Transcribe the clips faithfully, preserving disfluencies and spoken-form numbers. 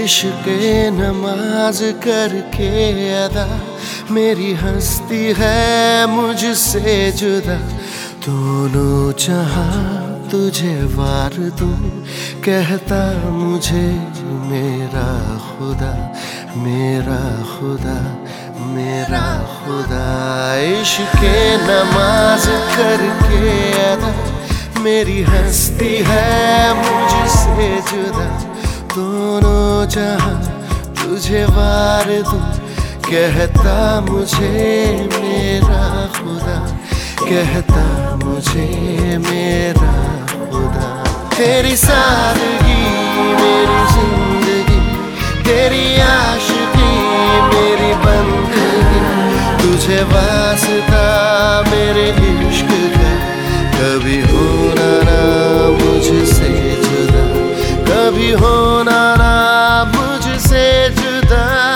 इश्क़ नमाज करके अदा मेरी हस्ती है मुझसे जुदा। दोनों जहां तुझे वार दूं कहता मुझे मेरा खुदा, मेरा खुदा, मेरा खुदा। इश्क़ नमाज करके अदा मेरी हस्ती है मुझसे जुदा। दोनों जहां तुझे वार दूं कहता मुझे मेरा खुदा, कहता मुझे मेरा खुदा। तेरी सादगी मेरी जिंदगी, तेरी आशिकी मेरी बंदगी। तुझे वास्ता मेरे इश्क़ का, कभी होना ना मुझसे जुदा, कभी होना ना मुझसे जुदा।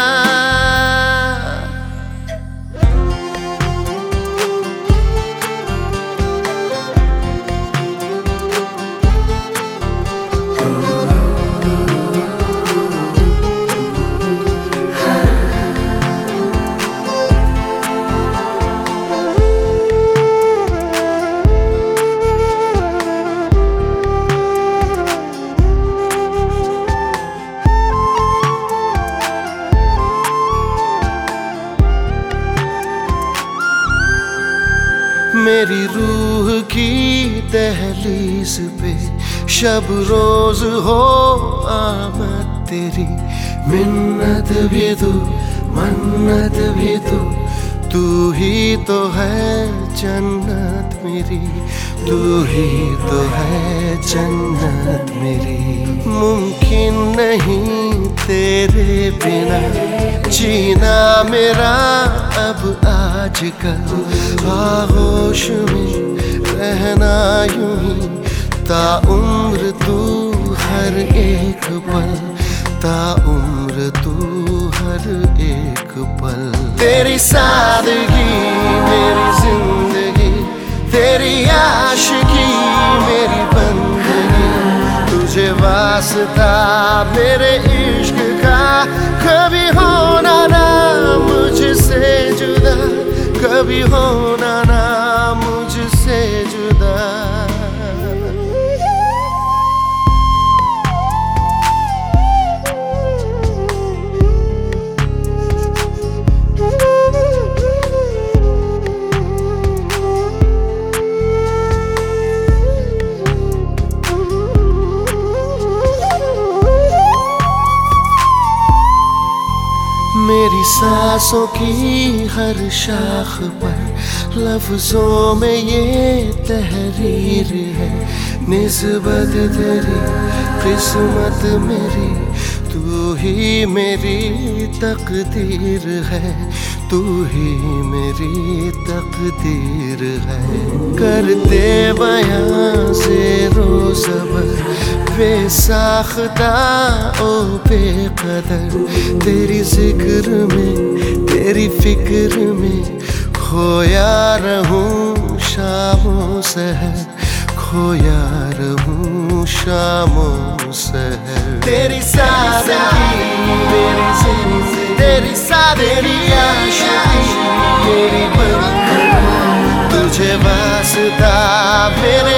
मेरी रूह की दहलीज पे शब रोज हो आमद तेरी। मिन्नत भी तू मन्नत भी तू, तू ही तो है जन्नत मेरी, तू ही तो है जन्नत मेरी। मुमकिन नहीं तेरे बिना जीना मेरा अब आजकल। आगोश में रहना यूं ही ताउम्र तू हर एक पल, ताउम्र तू हर एक पल। तेरी सादगी मेरी जिंदगी, तेरी आशिकी मेरी बंदगी। तुझे वास्ता मेरे इश्क़ का, कभी होना ना मुझसे जुदा, कभी होना ना मुझसे जुदा। मेरी सांसों की हर शाख पर लफ्जों में ये तहरीर है। निस्बत तेरी किस्मत मेरी, तू ही मेरी तकदीर है, तू ही मेरी तकदीर है। करते बयां से रोज़बर बेसाख्ता ओ बेकदर। तेरी जिक्र में तेरी फिक्र में खोया रहूं शामों सहर, खोया रहूं शामों सहर। तेरी सादगी मेरी जिंदगी, तेरी सादगी आशिकी मेरी बंदगी। तुझे वास्ता मेरे